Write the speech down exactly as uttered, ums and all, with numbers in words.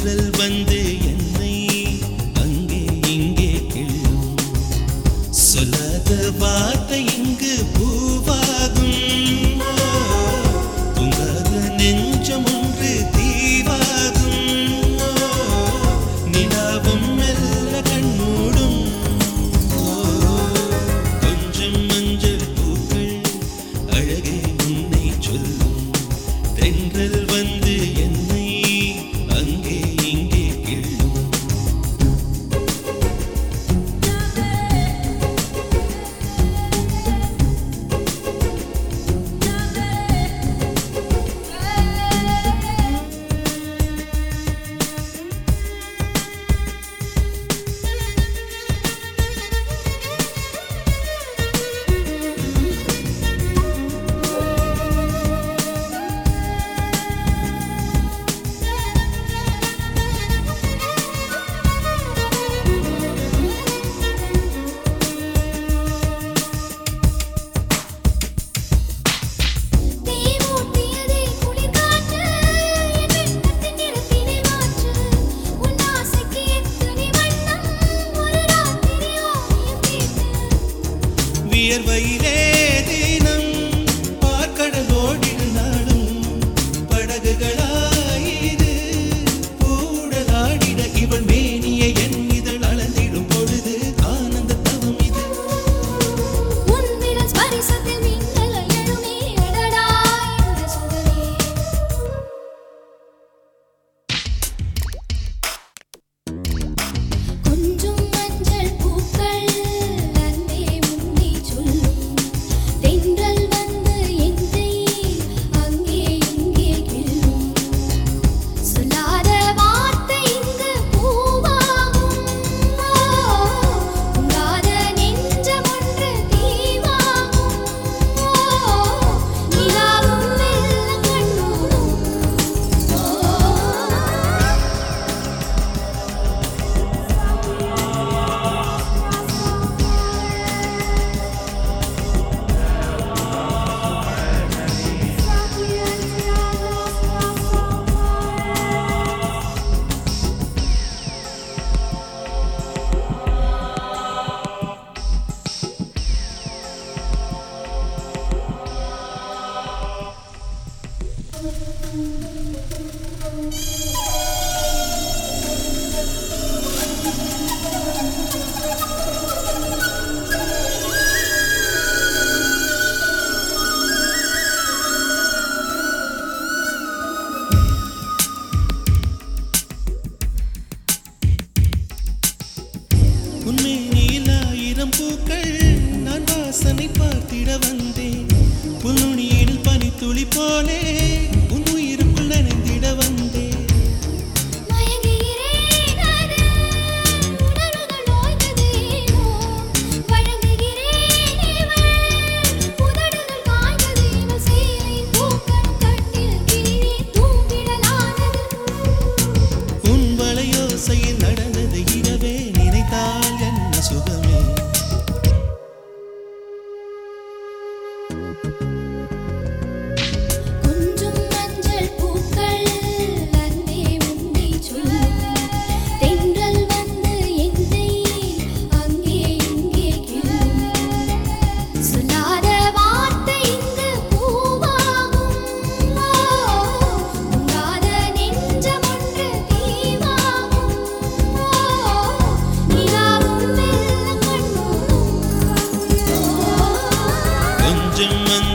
தென்றல் வந்து என்னை அங்கே இங்கே கிள்ளும் சொல்லாத வார்த்தை இங்கு பூவாகும் தூங்காத நெஞ்சம் ஒன்று தீவாகும் நிலாவும் மெல்ல கண்மூடும் கொஞ்சம் மஞ்சள் பூக்கள் அழகே உன்னை சொல்லும் தென்றல் வந்து என்னை அங்கே இங்கே கிள்ளும் வியர்வையிலே தினம் பார்க்கடலோடினாலும் படகுகளாயிரு கூடலாடிட இவள் மேனியை என் இதழ் அளந்திடும் பொழுது ஆனந்த தவம் இது கொஞ்சம் மஞ்சள் பூக்கள் அன்பே உன்னை சொல்லும் தென்றல் வந்து என்னை அங்கே இங்கே கிள்ளும் சொல்லாத வார்த்தை இங்கு பூவாகும் உங்காத நெஞ்சம் ஒன்று தீவாகும் நிலாவும் மெல்ல கண்மூடும் உன்மேனியில் ஆயிரம் பூக்கள் நான் வாசனை பார்த்திட வந்தேன் புல்நுனியில் பனித்துளி போலே உன் உயிருக்குள் நனைந்திட வந்தேன் மயங்குகிறேன் அது உணர்வுகள் ஓய்ந்ததேனோ வழங்குகிறேன் இவள் உதடுகள் காய்ந்ததேனோ சேலை பூக்களும் கட்டில் கீழே தூங்கிடலானது உன் வளையோசையில் நடந்தது இரவே நினைத்தால் என்ன சுகமே கொஞ்சம் மஞ்சள் பூக்கள் அன்பே உன்னை சொல்லும் தென்றல் வந்து என்னை அங்கே இங்கே கிள்ளும் சொல்லாத வார்த்தை இங்கு பூவாகும் உங்காத நெஞ்சம் ஒன்று தீவாகும் நிலாவும் மெல்ல கண்மூடும் கொஞ்சம்